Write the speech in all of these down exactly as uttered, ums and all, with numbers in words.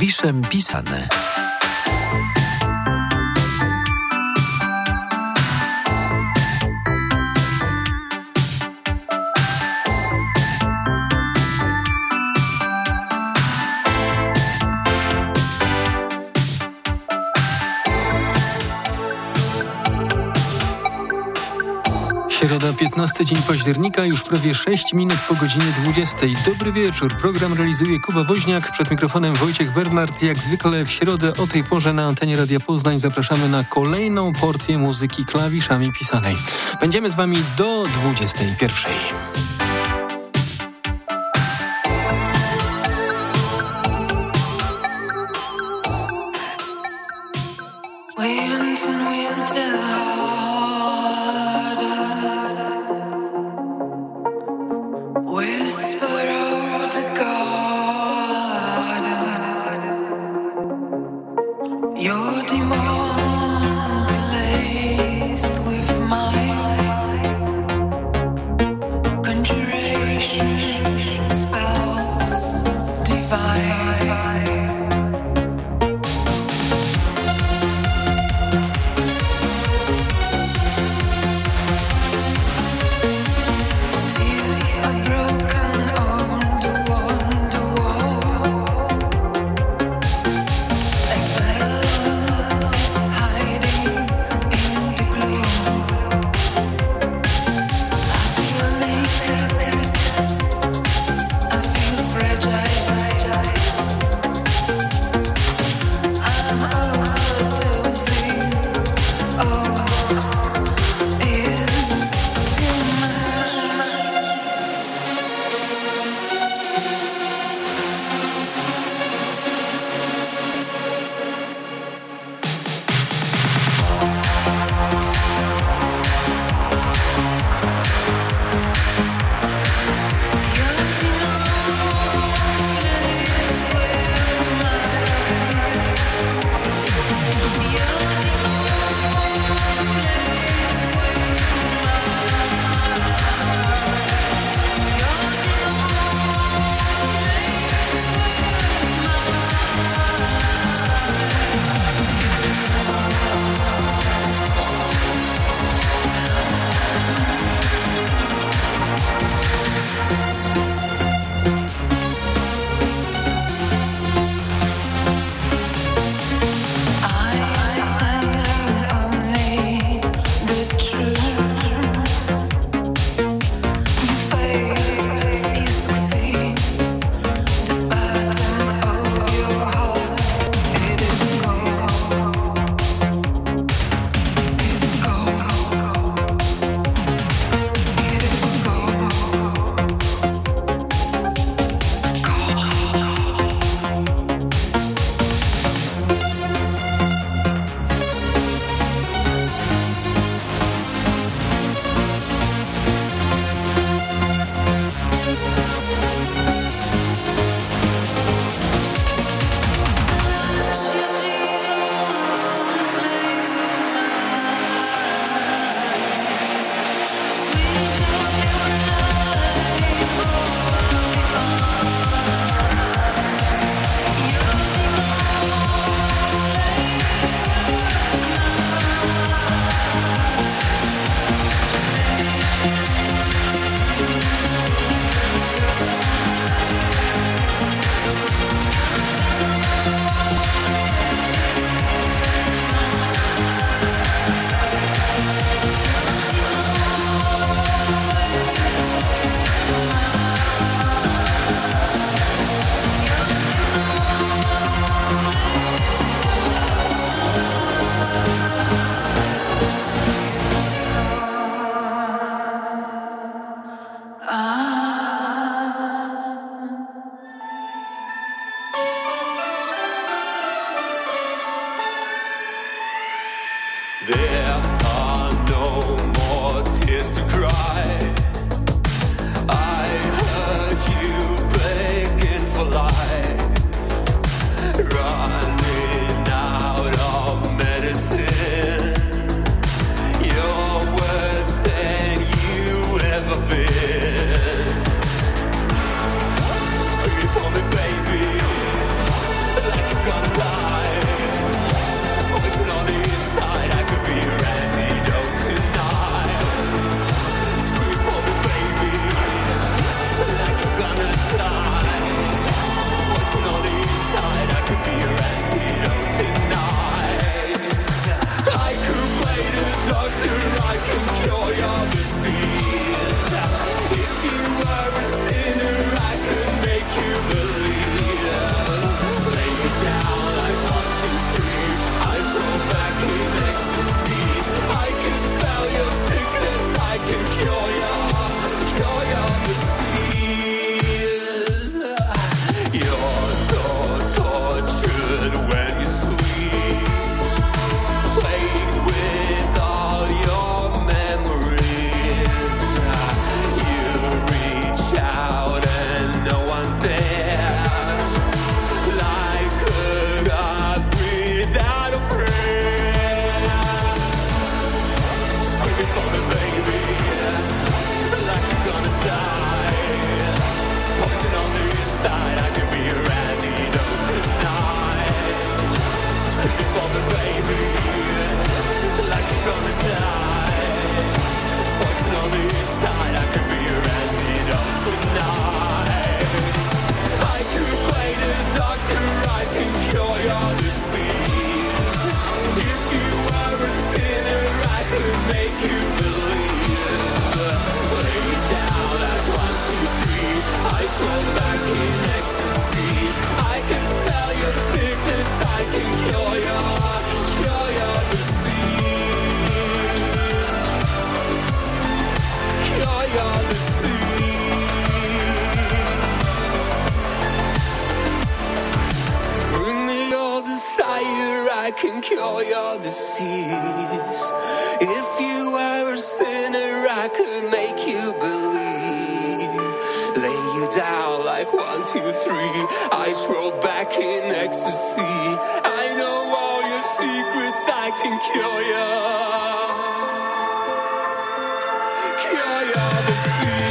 Klawiszem pisane. Środa, piętnasty dzień października, już prawie sześć minut po godzinie dwudziestej. Dobry wieczór. Program realizuje Kuba Woźniak. Przed mikrofonem Wojciech Bernard. Jak zwykle w środę o tej porze na antenie Radia Poznań zapraszamy na kolejną porcję muzyki klawiszami pisanej. Będziemy z wami do dwudziestej pierwszej. For me, baby, like a I can cure your disease. If you were a sinner, I could make you believe. Lay you down like one, two, three. Eyes roll back in ecstasy. I know all your secrets, I can cure you. Cure your disease.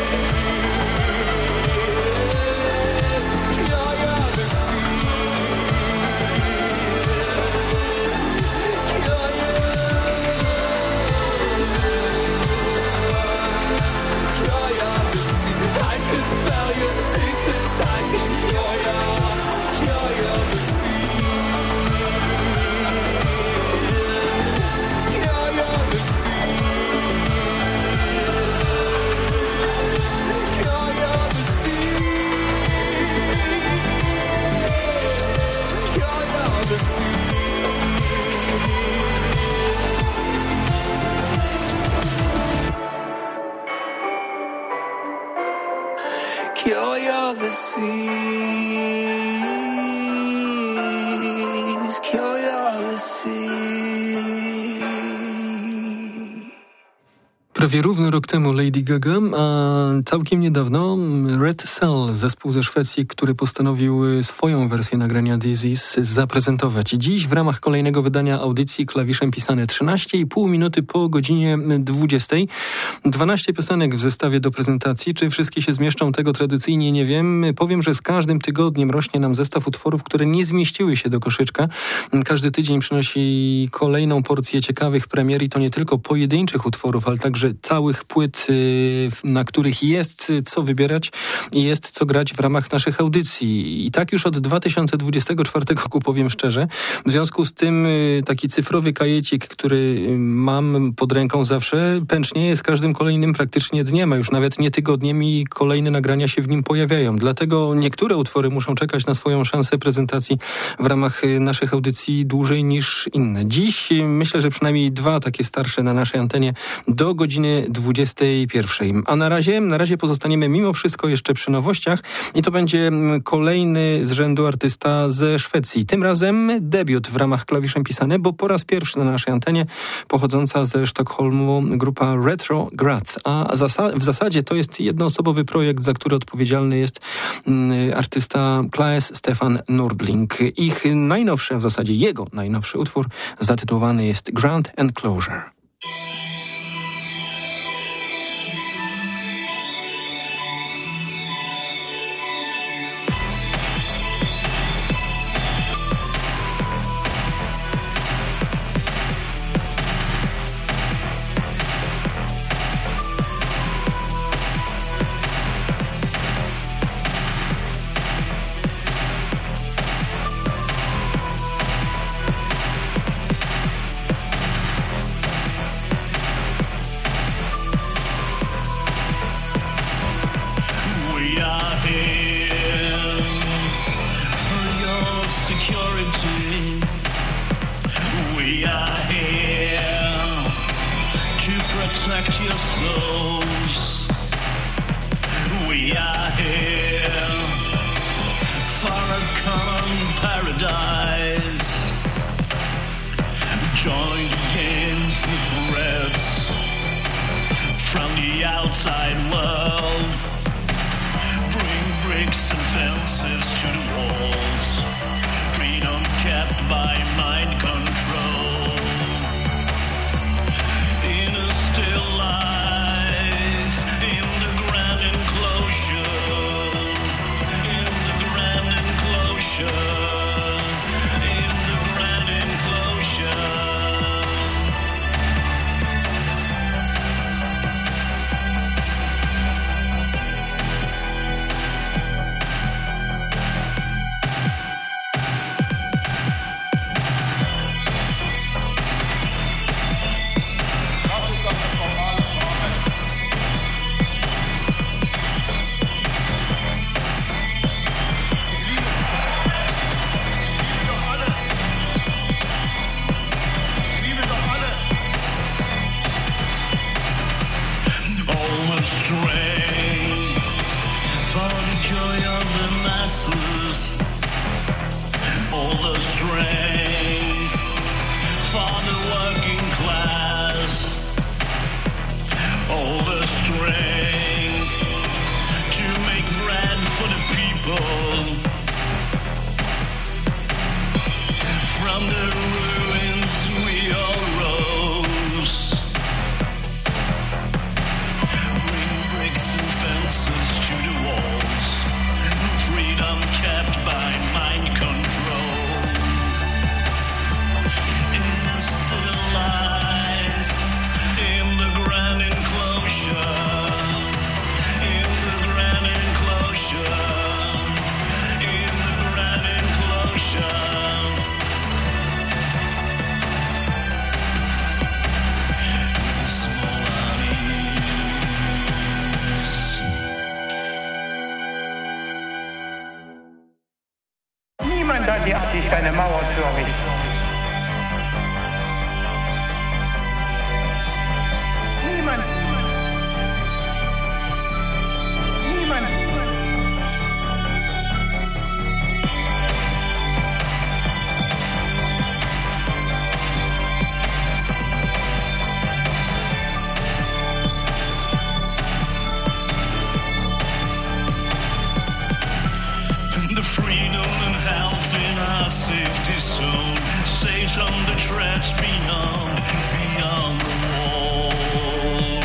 Cure your disease. Cure your disease. Prawie równy rok temu Lady Gaga, a całkiem niedawno Red Cell, zespół ze Szwecji, który postanowił swoją wersję nagrania Disease zaprezentować. Dziś w ramach kolejnego wydania audycji Klawiszem pisane trzynaście i pół minuty po godzinie dwudziestej. dwanaście piosenek w zestawie do prezentacji. Czy wszystkie się zmieszczą, tego tradycyjnie nie wiem. Powiem, że z każdym tygodniem rośnie nam zestaw utworów, które nie zmieściły się do koszyczka. Każdy tydzień przynosi kolejną porcję ciekawych premier i to nie tylko pojedynczych utworów, ale także całych płyt, na których jest co wybierać i jest co grać w ramach naszych audycji. I tak już od dwa tysiące dwudziestego czwartego roku, powiem szczerze. W związku z tym taki cyfrowy kajecik, który mam pod ręką zawsze, pęcznieje z każdym kolejnym praktycznie dniem, a już nawet nie tygodniem i kolejne nagrania się w nim pojawiają. Dlatego niektóre utwory muszą czekać na swoją szansę prezentacji w ramach naszych audycji dłużej niż inne. Dziś myślę, że przynajmniej dwa takie starsze na naszej antenie do godziny dwudziestej pierwszej. A na razie, na razie pozostaniemy mimo wszystko jeszcze przy nowościach i to będzie kolejny z rzędu artysta ze Szwecji. Tym razem debiut w ramach Klawiszem pisane, bo po raz pierwszy na naszej antenie pochodząca ze Sztokholmu grupa Retrograd. A zasa- w zasadzie to jest jednoosobowy projekt, za który odpowiedzialny jest mm, artysta Claes Stefan Nordling. Ich najnowszy, a w zasadzie jego najnowszy utwór zatytułowany jest Ground Enclosure. Protect your souls. We are here for a common paradise. Joined against the threats from the outside world. Bring bricks and fences to the walls. Freedom kept by mind control. Still life in the grand enclosure, in the grand enclosure, in the grand enclosure. All the strength From the ruins we all rose. Bring bricks and fences to the walls. Freedom kept by mind control. In still life, in the grand enclosure. In the grand enclosure. In the grand enclosure. Niemand hat die Absicht, eine Mauer zu errichten. Niemand. Niemand. The freedom and health in our safety zone, safe on the tracks beyond, beyond the wall.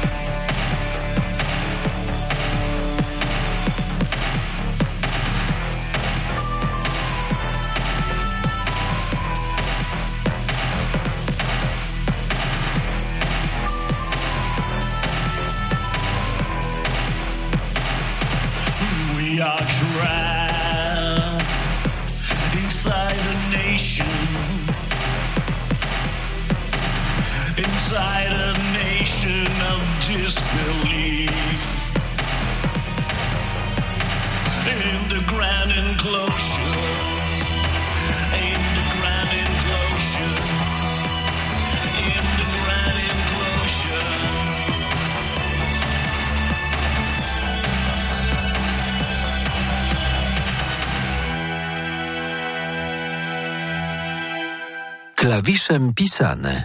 We are trapped inside a nation, inside a nation of disbelief. In the grand enclosure, in the grand enclosure, in the grand enclosure. Klawiszem pisane.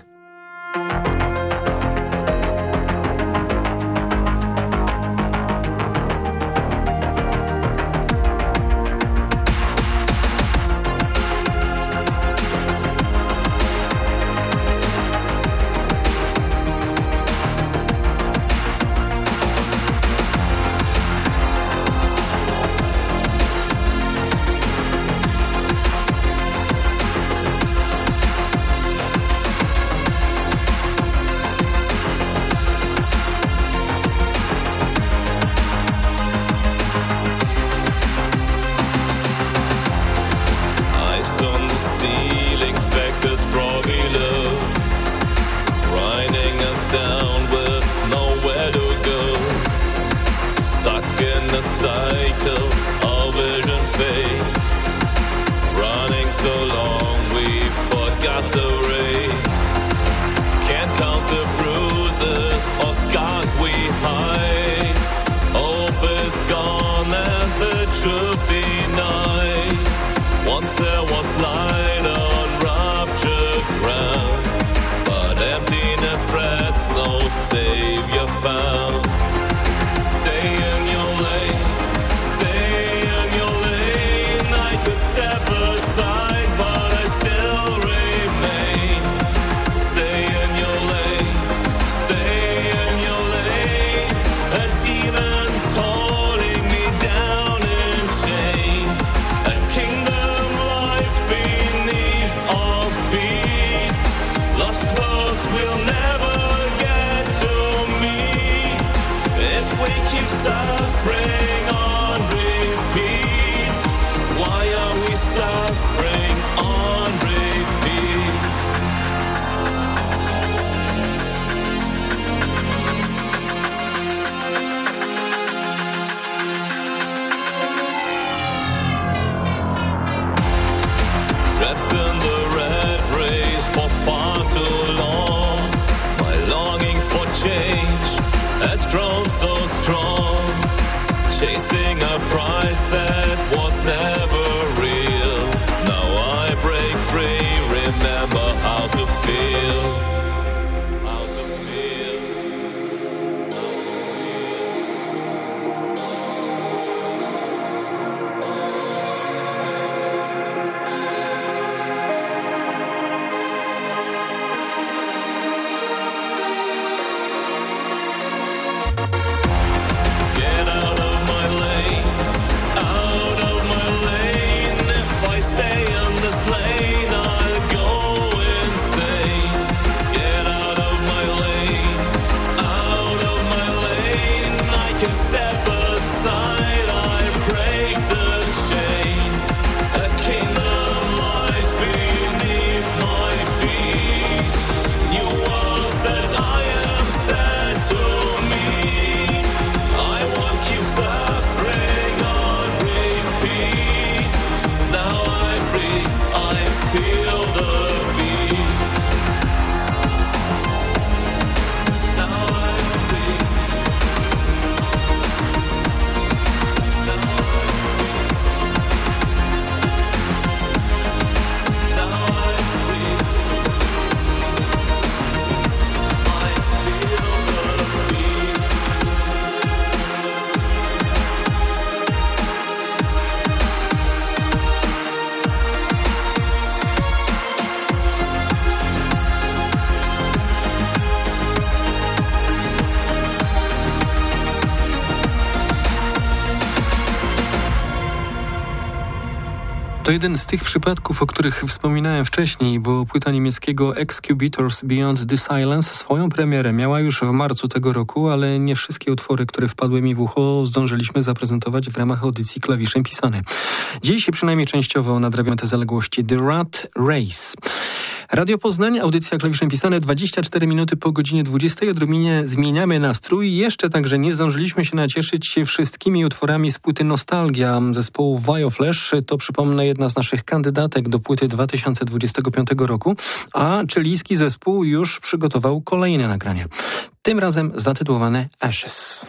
To jeden z tych przypadków, o których wspominałem wcześniej, bo płyta niemieckiego Excubitors Beyond the Silence swoją premierę miała już w marcu tego roku, ale nie wszystkie utwory, które wpadły mi w ucho, zdążyliśmy zaprezentować w ramach audycji Klawiszem Pisane. Dziś przynajmniej częściowo nadrabiamy te zaległości. The Rat Race. Radio Poznań, audycja Klawiszem Pisane, dwadzieścia cztery minuty po godzinie dwudziestej. Odrobinie zmieniamy nastrój. Jeszcze także nie zdążyliśmy się nacieszyć wszystkimi utworami z płyty Nostalgia zespołu Vioflash. To, przypomnę, jedna z naszych kandydatek do płyty dwa tysiące dwudziestego piątego roku, a chilijski zespół już przygotował kolejne nagranie. Tym razem zatytułowane Ashes.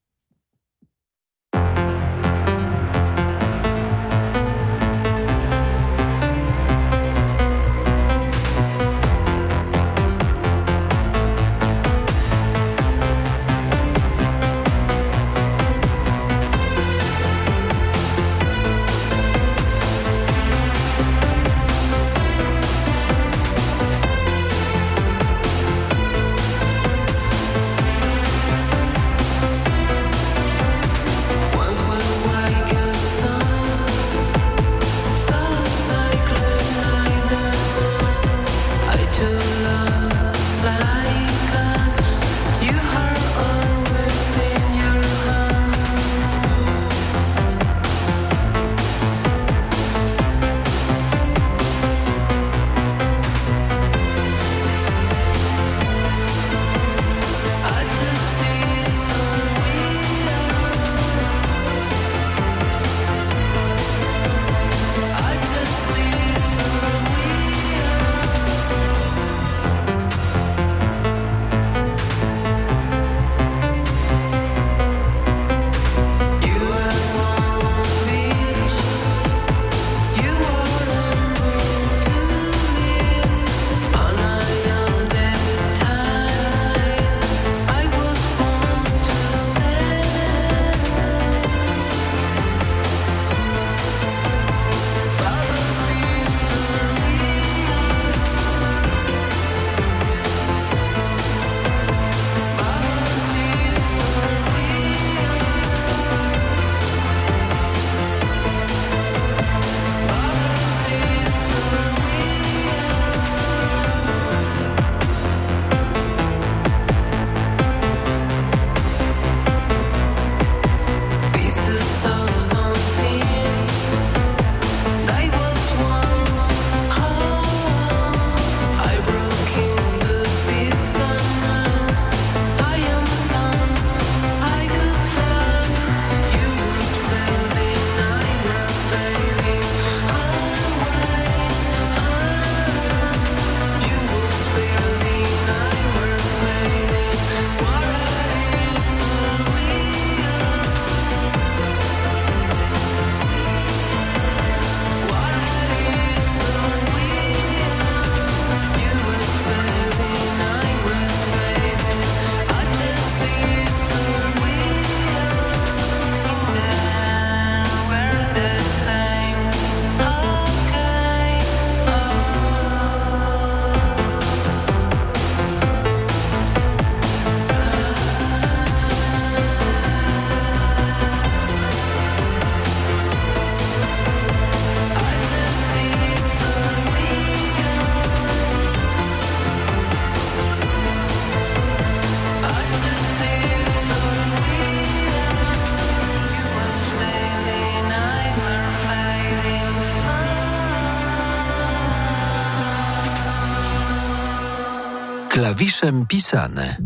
Klawiszem Pisane.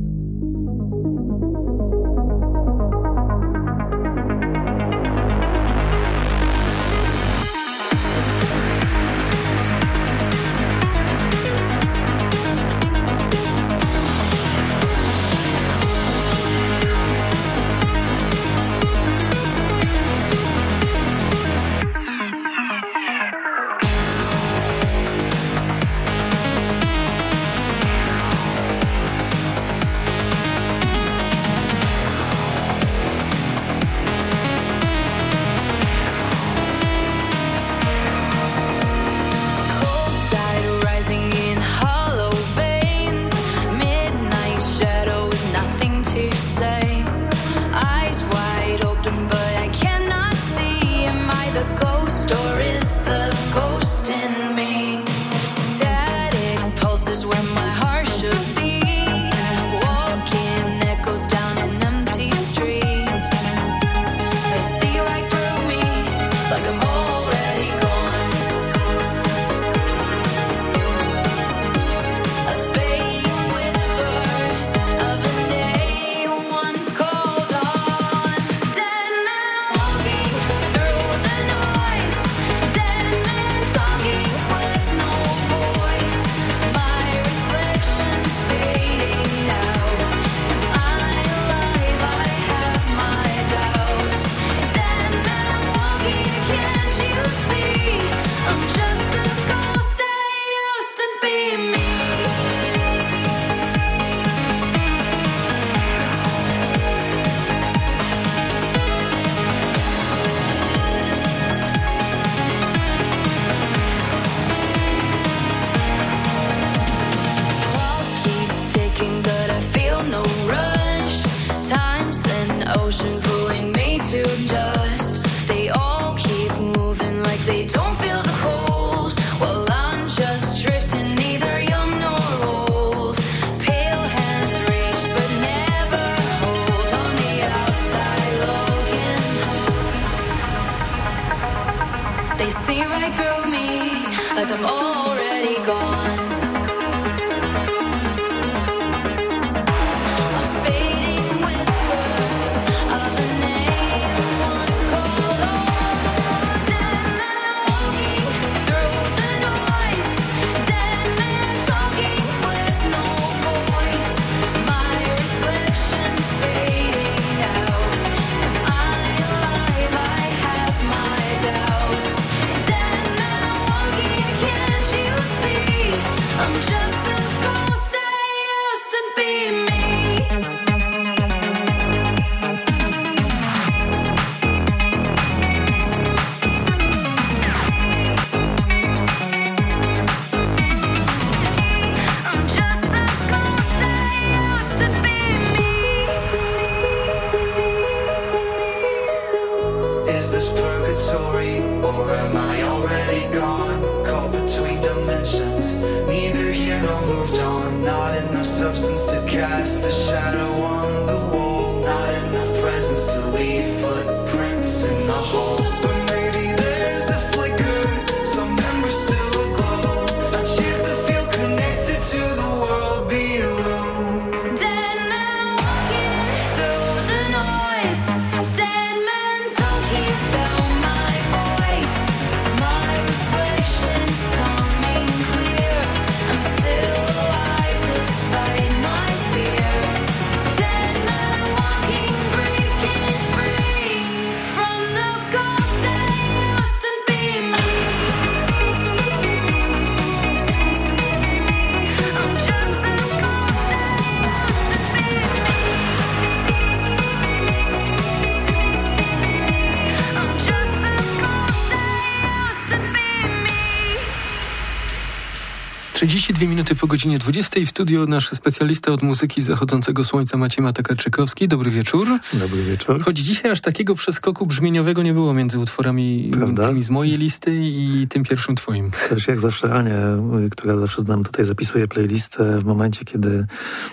trzydzieści dwie minuty po godzinie dwudziestej. W studio nasz specjalista od muzyki zachodzącego słońca Maciej Matakarczykowski. Dobry wieczór. Dobry wieczór. Choć dzisiaj aż takiego przeskoku brzmieniowego nie było między utworami tymi z mojej listy i tym pierwszym twoim. Też jak zawsze Ania, która zawsze nam tutaj zapisuje playlistę, w momencie, kiedy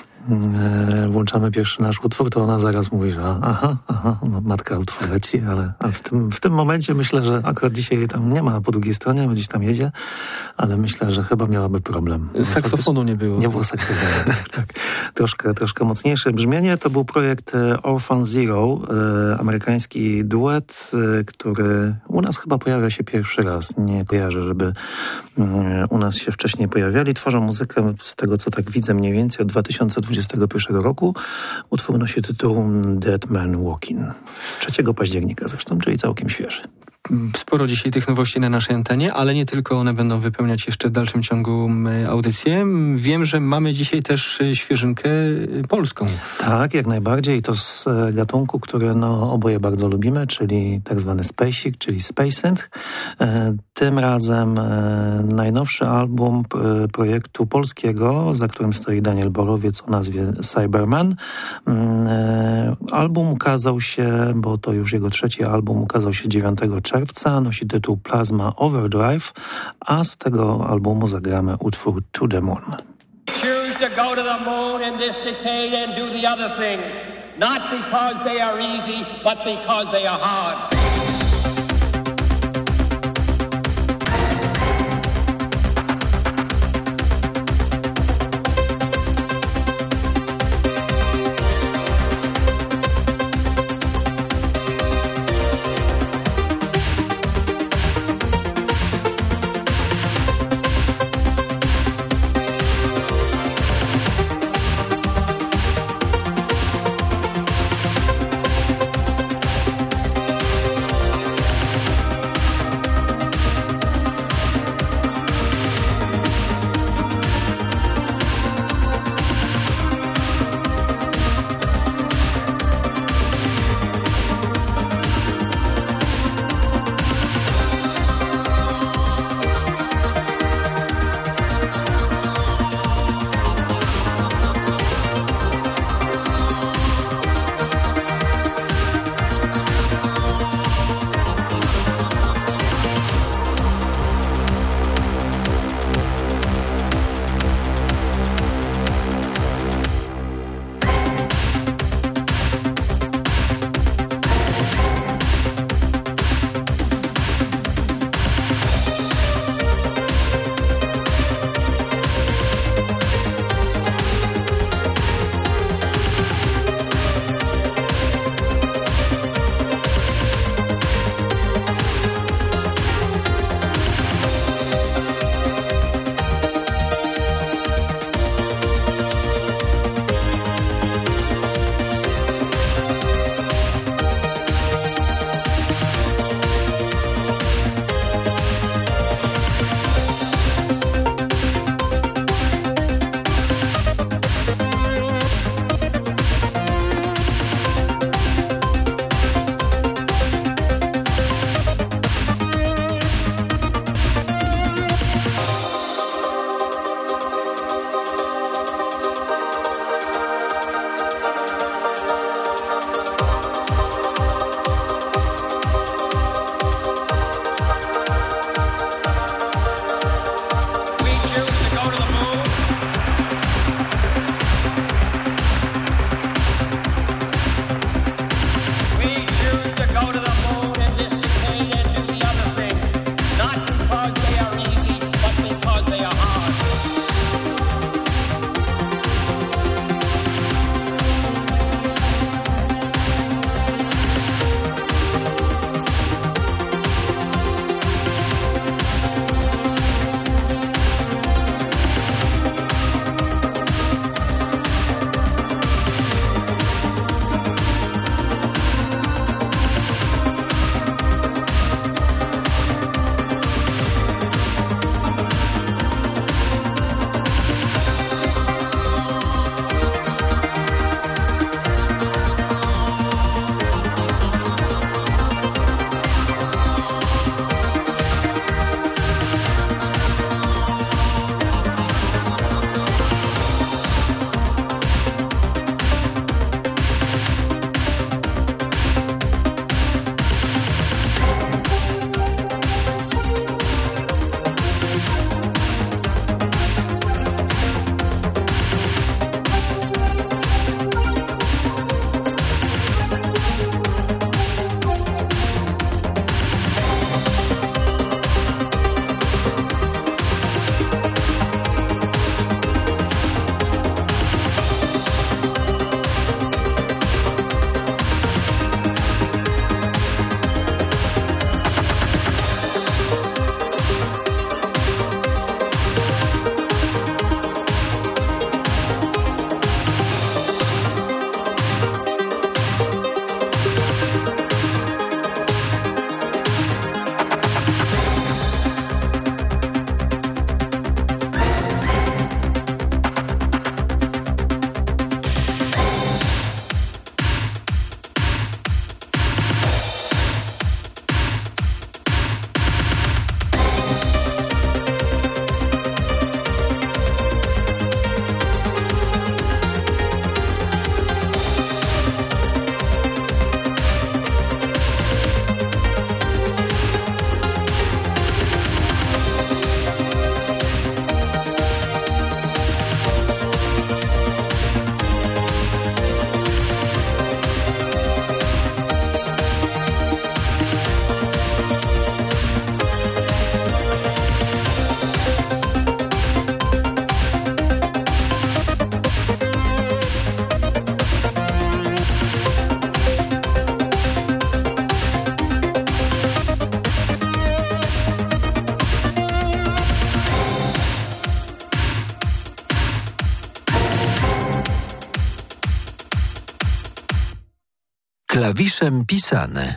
włączamy pierwszy nasz utwór, to ona zaraz mówi, że aha, aha, no, matka utwór leci, ale, ale w, tym, w tym momencie myślę, że akurat dzisiaj tam nie ma po drugiej stronie, bo gdzieś tam jedzie, ale myślę, że chyba miałaby problem. Saksofonu nie było. Nie było saksofonu, tak, tak. Troszkę, troszkę mocniejsze brzmienie. To był projekt Orphan Zero, e, amerykański duet, e, który u nas chyba pojawia się pierwszy raz. Nie kojarzę, żeby e, u nas się wcześniej pojawiali. Tworzą muzykę, z tego co tak widzę, mniej więcej od dwa tysiące dwudziestego pierwszego roku. Utwór nosi tytuł Dead Man Walking z trzeciego października zresztą, czyli całkiem świeży. Sporo dzisiaj tych nowości na naszej antenie, ale nie tylko one będą wypełniać jeszcze w dalszym ciągu audycję. Wiem, że mamy dzisiaj też świeżynkę polską. Tak, jak najbardziej. To z gatunku, który no, oboje bardzo lubimy, czyli tak zwany spacek, czyli space synth. Tym razem najnowszy album projektu polskiego, za którym stoi Daniel Borowiec o nazwie Cyberman. Album ukazał się, bo to już jego trzeci album, ukazał się dziewiątego czerwca, nosi tytuł Plasma Overdrive, a z tego albumu zagramy utwór To the Moon. Choose to go to the moon in this decade and do the other things, not because they are easy, but because they are hard. Klawiszem pisane.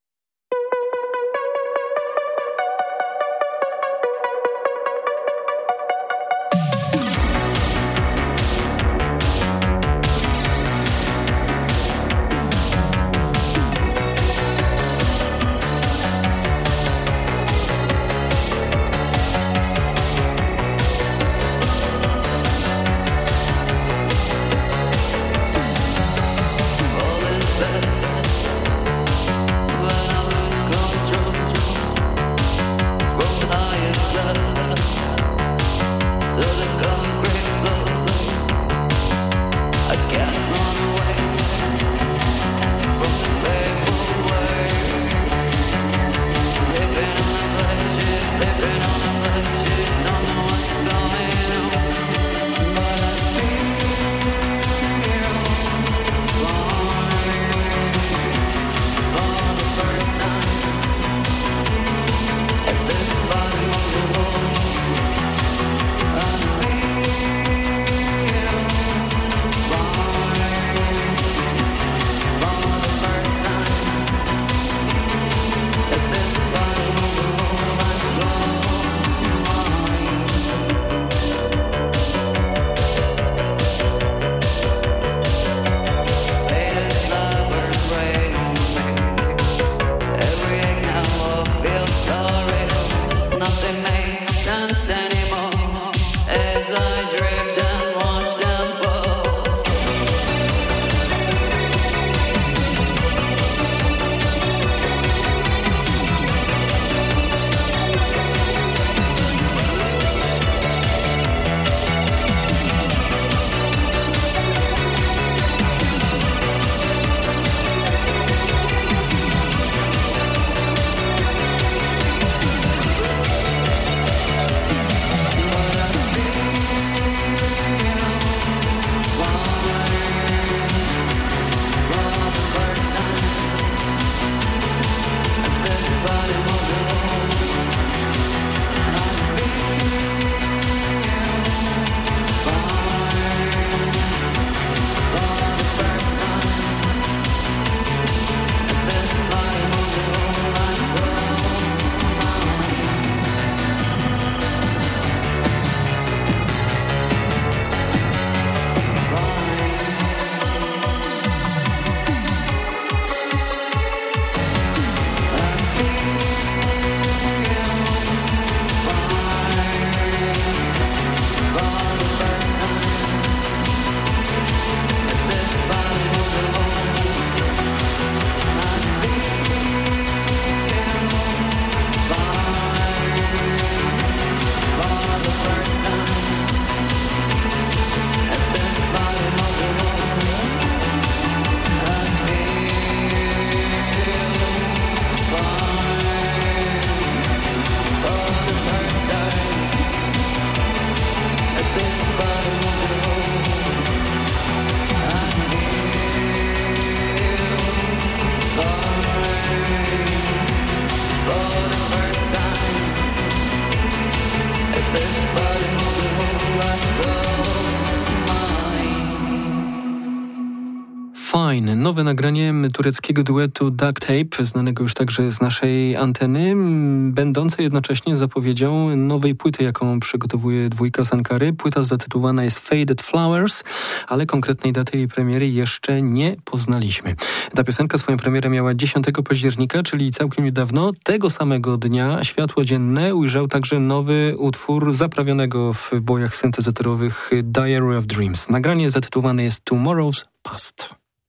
Fine, nowe nagranie tureckiego duetu Duct Tape, znanego już także z naszej anteny, będące jednocześnie zapowiedzią nowej płyty, jaką przygotowuje dwójka z Ankary. Płyta zatytułowana jest Faded Flowers, ale konkretnej daty jej premiery jeszcze nie poznaliśmy. Ta piosenka swoją premierę miała dziesiątego października, czyli całkiem niedawno. Tego samego dnia światło dzienne ujrzał także nowy utwór zaprawionego w bojach syntezatorowych Diary of Dreams. Nagranie zatytułowane jest Tomorrow's Past.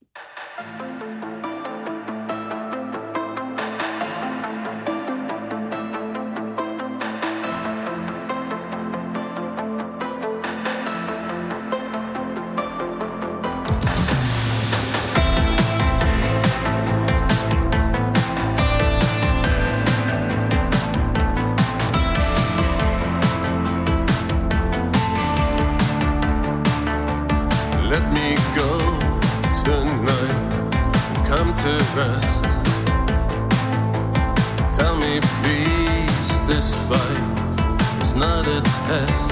Let me go tonight, come to rest. Tell me please, this fight is not a test.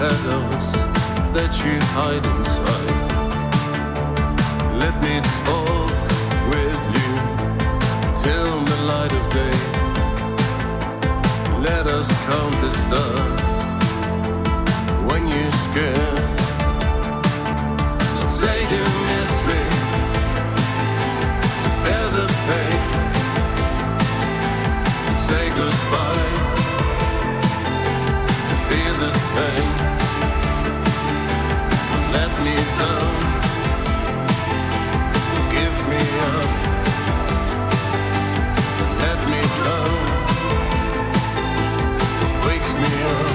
shadows that you hide inside. Let me talk with you till the light of day. Let us count the stars when you're scared. Don't say you miss me to bear the pain. Don't say goodbye to feel the same. Don't let me down. Don't give me up. Don't let me drown. Don't wake me up.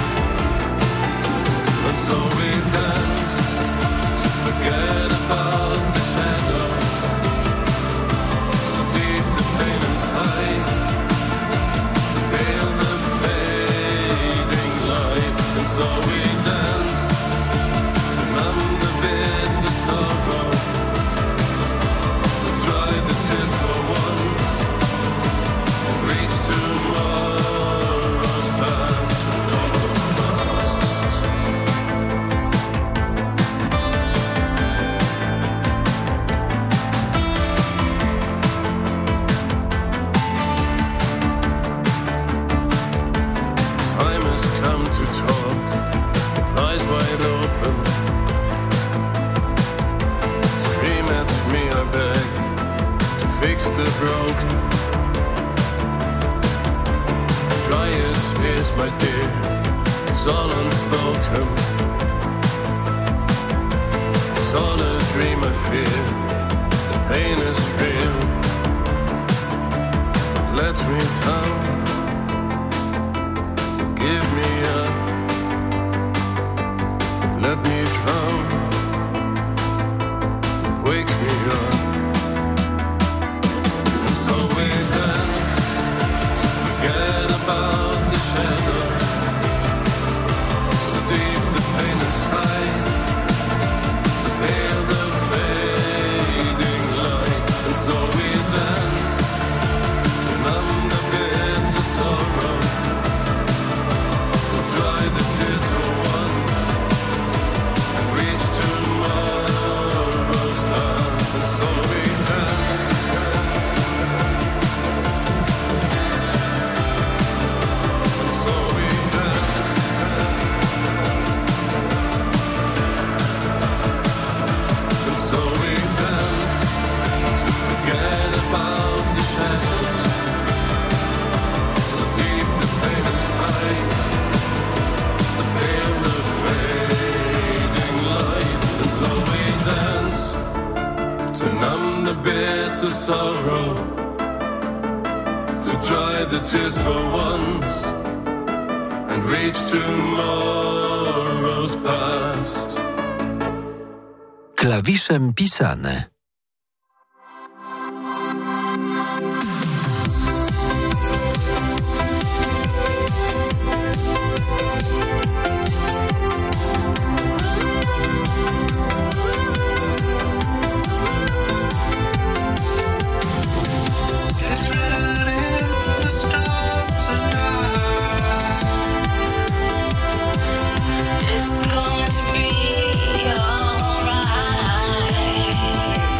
And so we dance to forget about the shadows. So deep the pain inside, so pale the fading light. And so we dance to numb the bitter sorrow, to dry the tears for once, and reach tomorrow's past. Time has come to talk, eyes wide open. Scream at me, I beg, to fix the broken. Dry your tears, my dear, it's all unspoken. It's all a dream I fear, the pain is real. Don't let me down. Give me up, let me drown, wake me up. And so we dance to forget about the shadows, so deep the pain inside, so pale the fading light. And so we dance to numb the bitter sorrow, dry the tears for once, and reach tomorrow's past. And so we dance. And so we dance. And so we dance to forget about the shadows, so deep the pain inside, to pale the fading light. And so we dance to numb the bitter sorrow, to dry the tears for once, and reach tomorrow's past. Klawiszem pisane. It's going to be alright.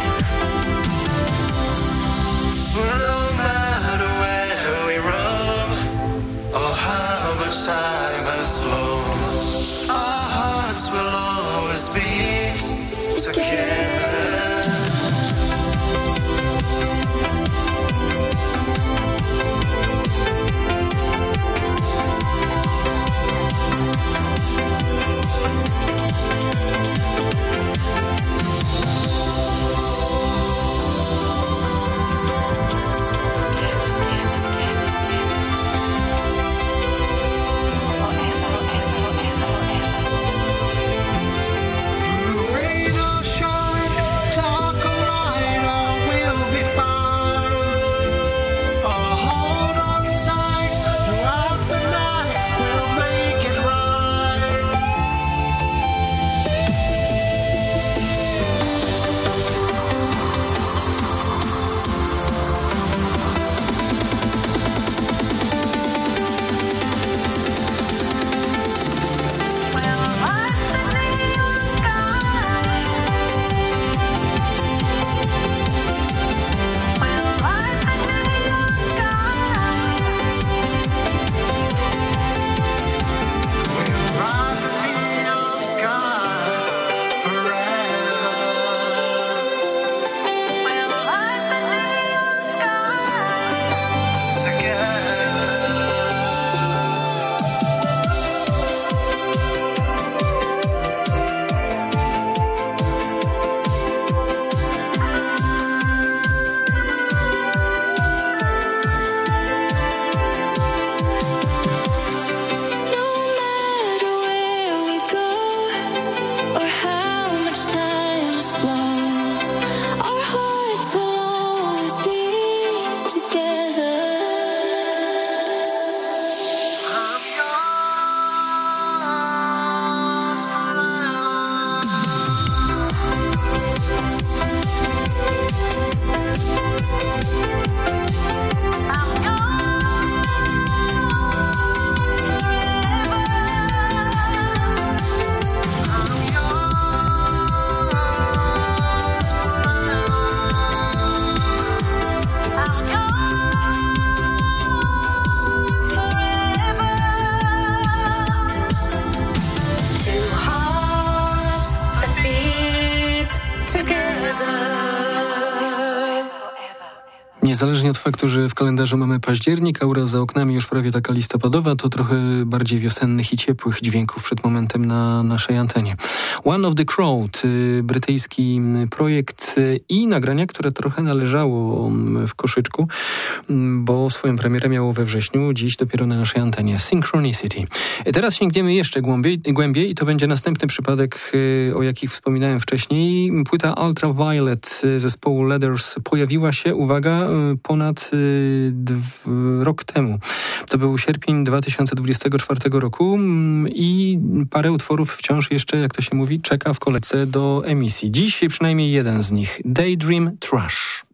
Niezależnie od faktu, że w kalendarzu mamy październik, aura za oknami już prawie taka listopadowa, to trochę bardziej wiosennych i ciepłych dźwięków przed momentem na naszej antenie. One of the Crowd, brytyjski projekt i nagranie, które trochę należało w koszyczku, bo swoją premierę miało we wrześniu, dziś dopiero na naszej antenie. Synchronicity. Teraz sięgniemy jeszcze głębiej, głębiej i to będzie następny przypadek, o jakich wspominałem wcześniej. Płyta Ultraviolet zespołu Leathers pojawiła się, uwaga, ponad dw- rok temu. To był sierpień dwa tysiące dwudziestego czwartego roku i parę utworów wciąż jeszcze, jak to się mówi, czeka w kolejce do emisji. Dziś przynajmniej jeden z nich. Daydream Trash.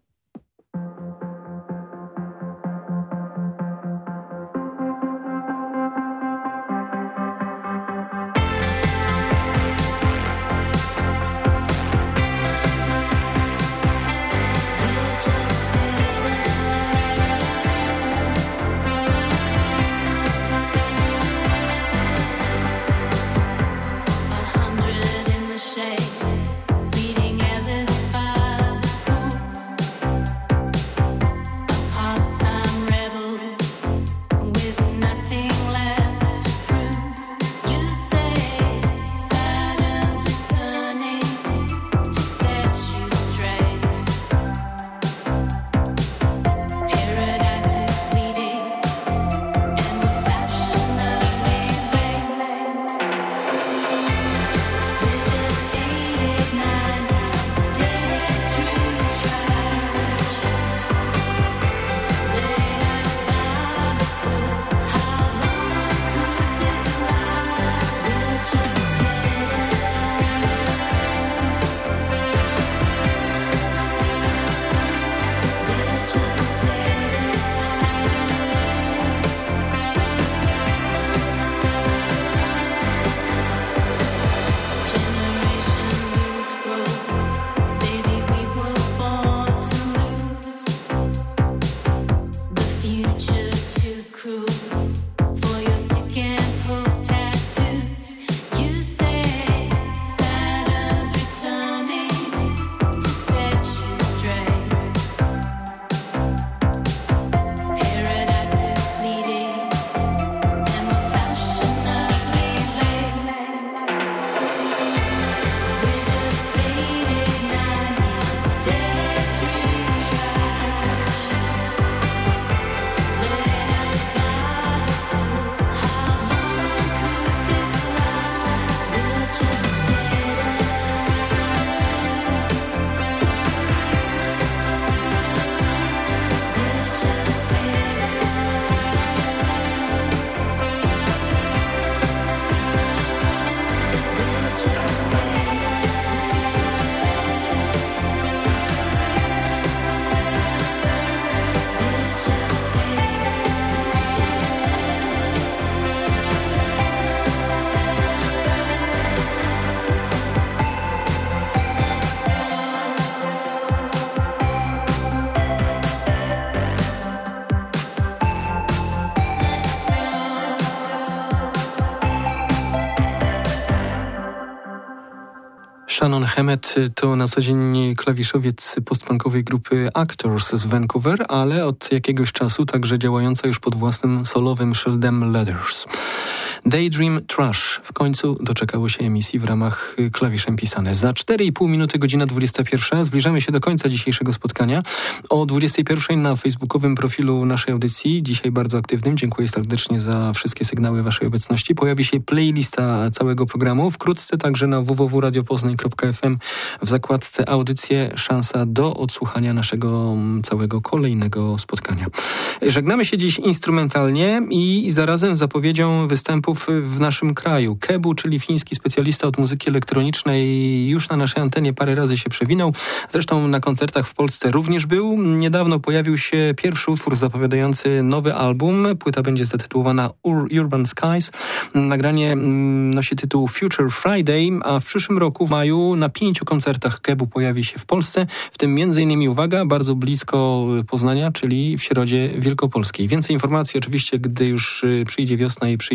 Shannon Hammett to na co dzień klawiszowiec postpunkowej grupy Actors z Vancouver, ale od jakiegoś czasu także działająca już pod własnym solowym szyldem Leathers. Daydream Trash w końcu doczekało się emisji w ramach Klawiszem Pisane. Za cztery i pół minuty, godzina dwudziesta pierwsza. Zbliżamy się do końca dzisiejszego spotkania. O dwudziestej pierwszej na facebookowym profilu naszej audycji, dzisiaj bardzo aktywnym, dziękuję serdecznie za wszystkie sygnały waszej obecności, pojawi się playlista całego programu. Wkrótce także na w w w kropka radio poznań kropka f m w zakładce audycje szansa do odsłuchania naszego całego kolejnego spotkania. Żegnamy się dziś instrumentalnie i zarazem zapowiedzią występu w naszym kraju. Kebu, czyli fiński specjalista od muzyki elektronicznej, już na naszej antenie parę razy się przewinął. Zresztą na koncertach w Polsce również był. Niedawno pojawił się pierwszy utwór zapowiadający nowy album. Płyta będzie zatytułowana Ur- Urban Skies. Nagranie nosi tytuł Future Friday, a w przyszłym roku, w maju, na pięciu koncertach Kebu pojawi się w Polsce, w tym między innymi, uwaga, bardzo blisko Poznania, czyli w Środzie Wielkopolskiej. Więcej informacji oczywiście, gdy już przyjdzie wiosna i przyjdzie czas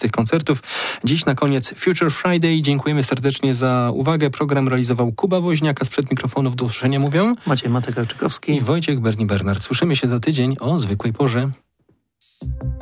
tych koncertów. Dziś na koniec Future Friday. Dziękujemy serdecznie za uwagę. Program realizował Kuba Woźniak, a sprzed mikrofonów do usłyszenia mówią Maciej Matek-Arczykowski i Wojciech Berni-Bernard. Słyszymy się za tydzień o zwykłej porze.